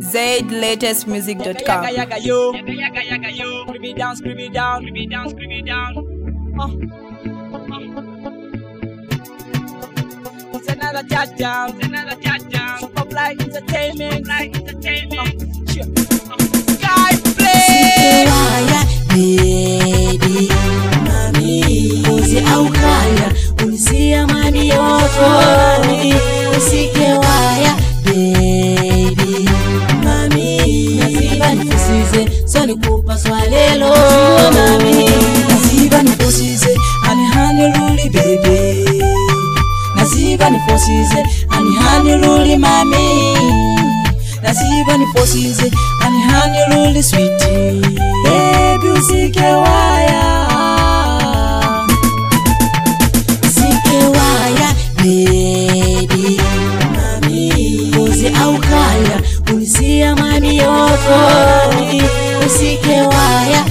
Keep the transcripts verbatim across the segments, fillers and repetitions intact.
Zaid latest music dot com. Yaga yaga yo, yaga yaga yaga yo. Scream it down, scream it down, scream it down, scream it down. Oh, oh. It's another touchdown, it's another touchdown. Superfly entertainment, like entertainment. Oh, sure. Oh. Sky play. Waya baby, mami, uzi au kaya, unisia mani yotoni, usike waya baby, mami, nasiba nifosize, so nikupa swalelo, mami, nasiba nifosize, ani hani ruli baby, nasiba nifosize, ani hani ruli mami, nasiba nifosize, ani hani ruli sweetie, baby usike waya, usike waya baby, mami, uzi au kaya, unisia mami yotoni, usike waya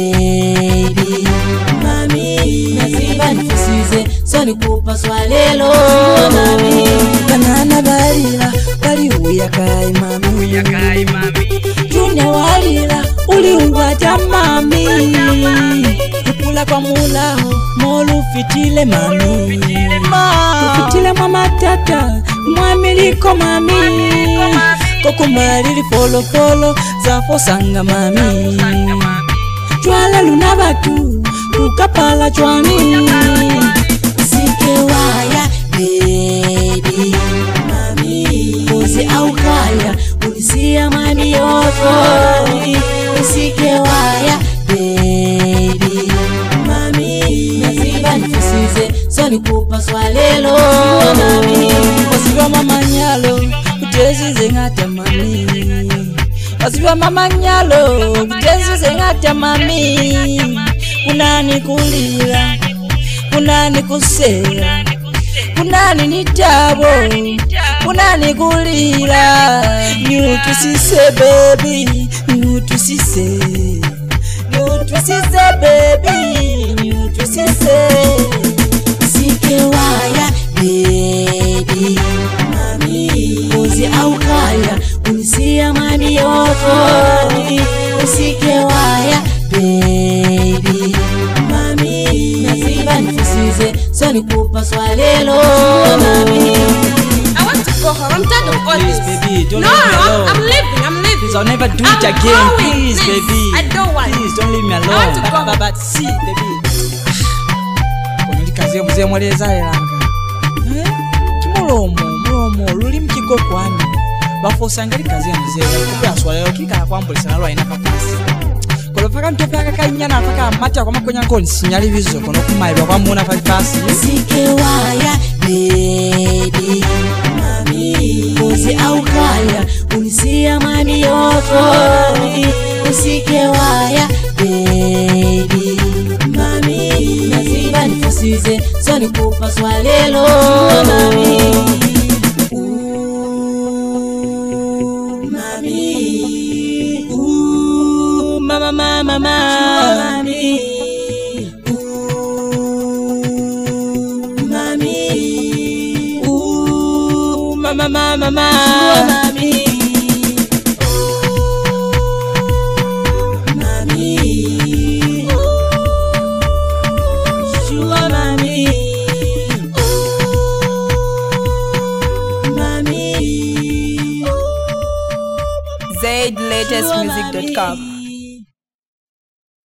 baby, mami, nasiba nifosize, so nikupa swalelo, mami, banana barila, bali uyakai mami, Uyakai mami. Junior walila, uliungata mami, kukula kwa mulaho, molu fitile mami, fitile mama tata, mwamiliko mami, kokumalili folo folo, zafo sanga mami, chwala luna batu, kukapala chwani, usike waya baby, mami, uzi au kaya, unisia mami yotoni, usike waya baby, mami, nasiba nifosize, so nikupa swalelo, mami, wasiwa mama nyalo, kutesize ngata mami, wasiwa mama nyalo, kutesize ngata mami, kunani kulila, kunani kusela, kunani nitabo, kunani kulila, nyutusise baby, nyutusise, nyutusise baby, nyutusise, usike waya baby, mami, uzi au kaya, unisia mami yotoni, usike waya baby, mami, nasiba nifosize, so nikupa swalelo, mami. I want to go home. I'm tired of all Please, this. baby, don't no, leave me I'm, alone. I'm leaving. I'm leaving. Please, I'll never do I'm it again. going, Please, please. baby. I don't want. Please, don't leave me alone. I want to go. But, but, but see, baby. Konolikaze mzee mweleza elanga. Eh? Tumulomo, mulomo, luli mkigo kwani. Bafosangali kazi ya mzee. Kupa swalelo kika kwambulisa nalo aina papasi. Kolofaka mtopaka kanyana afaka mata kwa makonya nkoni sinyali bizo kono kumaibwa kwa muna papasi. Usike waya baby, mami, uzi au kaya, unisia mami yotoni, usike waya baby, mami, nasiba nifosize, so nikupa swalelo, mami, ooh, mami, ooh, mama mama mami, mama mama mama mami, mami, shua mami, mami, Zaid latest music dot com.